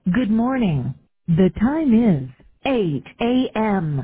Good morning. The time is 8 a.m.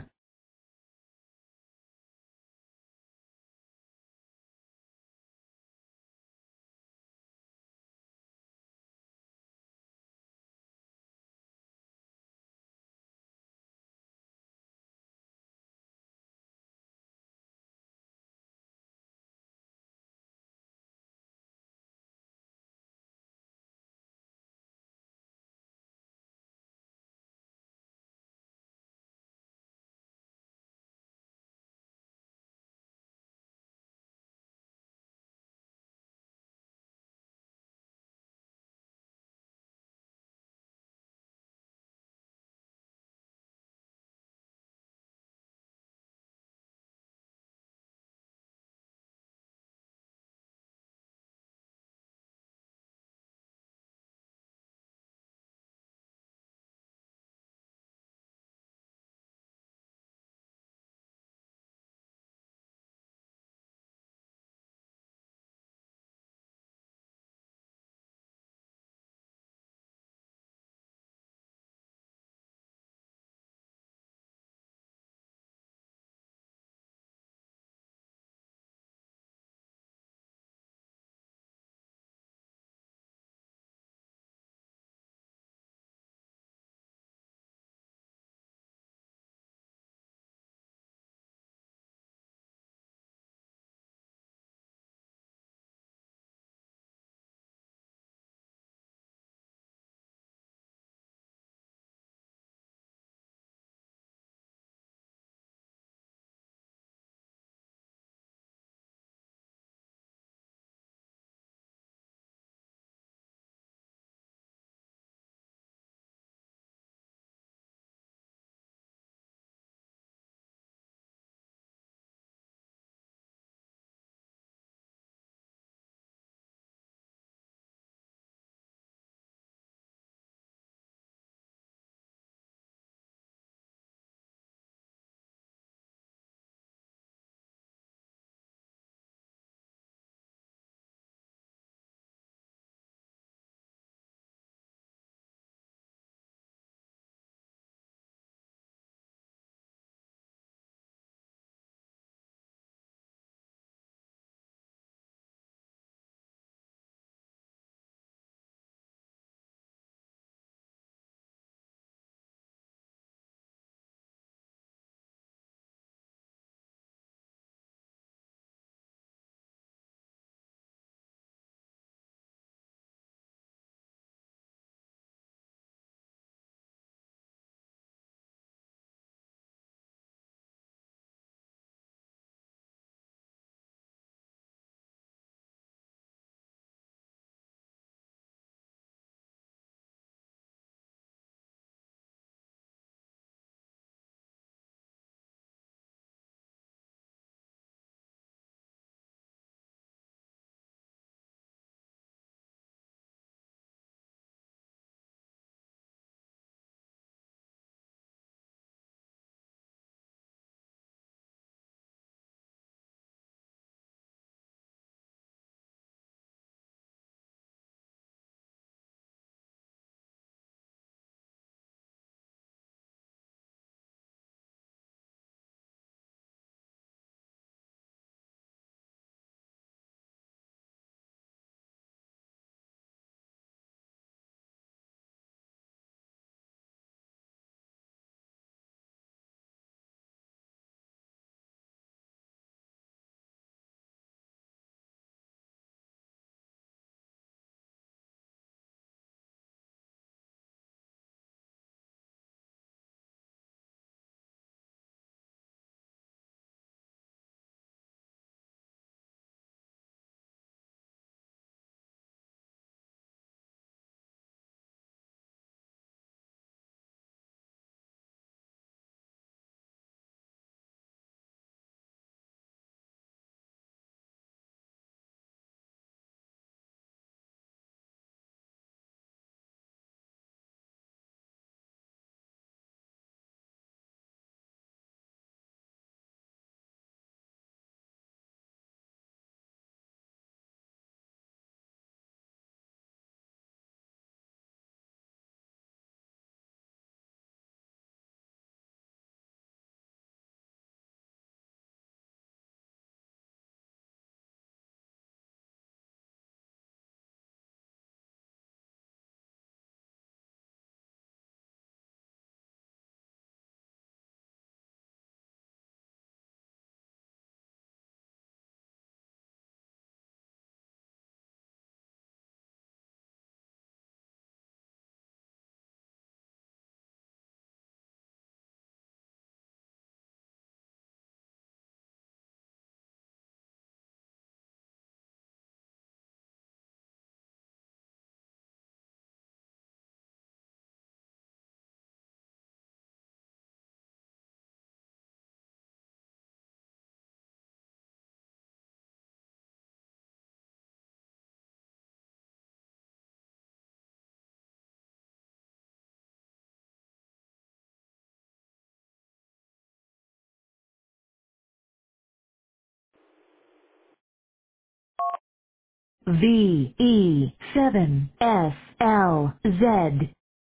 VE7SLZ.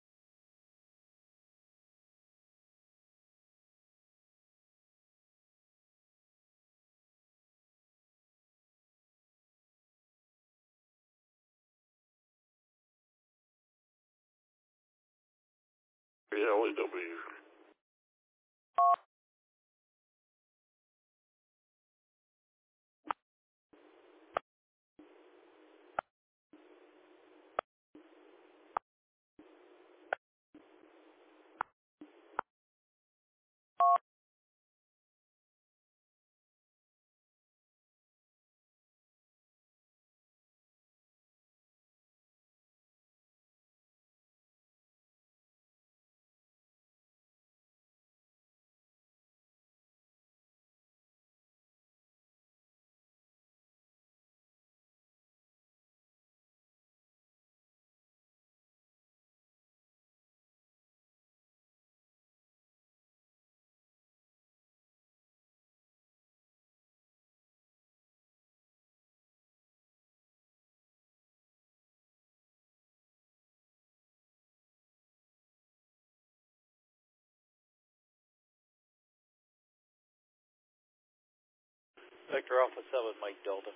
LEW. Vector Alpha 7, Mike Delta.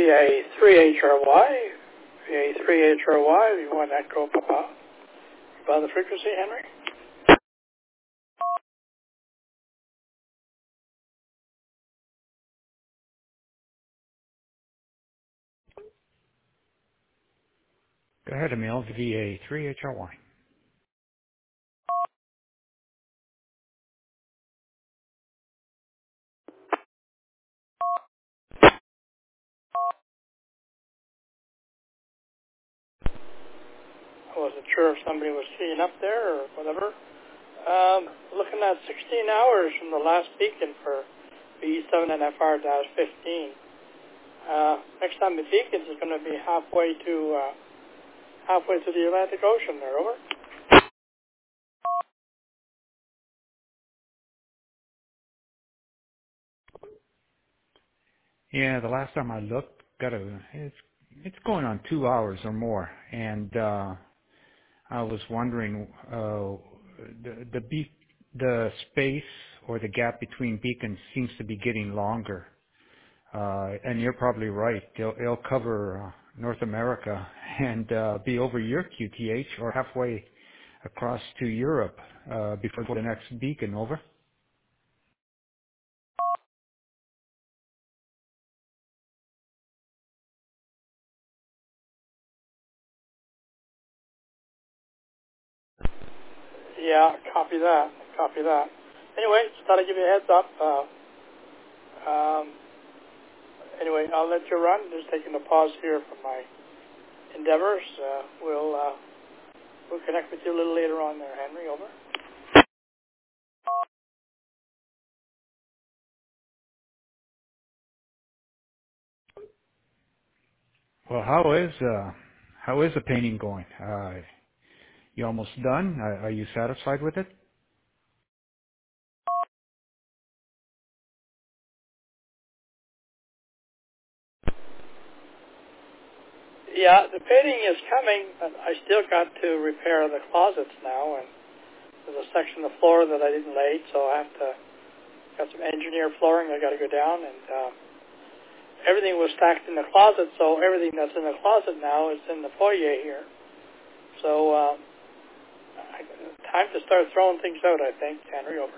VA3HRY. VA3HRY, you want Echo Papa. About the frequency, Henry? Go ahead, Emil, VA3HRY. I wasn't sure if somebody was keying up there or whatever. Looking at 16 hours from the last beacon for VE7NFR-15. Next time the beacons is going to be halfway to the Atlantic Ocean there, over. Yeah, the last time I looked, it's going on 2 hours or more, and I was wondering the space or the gap between beacons seems to be getting longer, and you're probably right. It'll cover North America and be over your QTH or halfway across to Europe before the next beacon, over. Yeah, copy that. Anyway, just thought I'd give you a heads up. Anyway, I'll let you run. Just taking a pause here from my endeavors. We'll connect with you a little later on there, Henry, over. Well, how is the painting going? You almost done? Are you satisfied with it? Yeah, the painting is coming, but I still got to repair the closets now, and there's a section of the floor that I didn't lay, so I have to got some engineer flooring I got to go down, and everything was stacked in the closet, so everything that's in the closet now is in the foyer here. So time to start throwing things out, I think, Henry, over.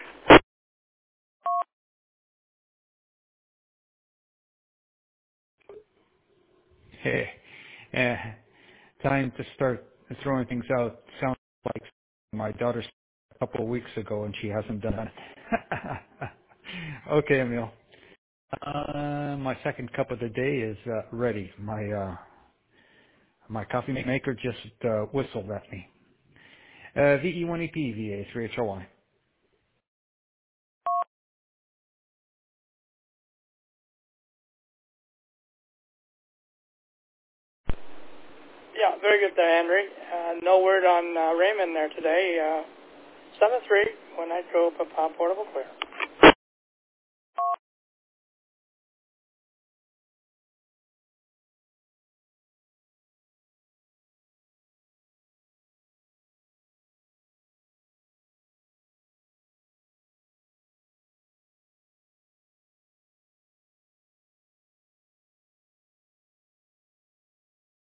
Hey, time to start throwing things out. Sounds like my daughter a couple of weeks ago, and she hasn't done it. Okay, Emil. My second cup of the day is ready. My coffee maker just whistled at me. VE1EP VA3HRY. Yeah, very good there, Henry. No word on Raymond there today. 7-3, when I go Papa Portable Clear.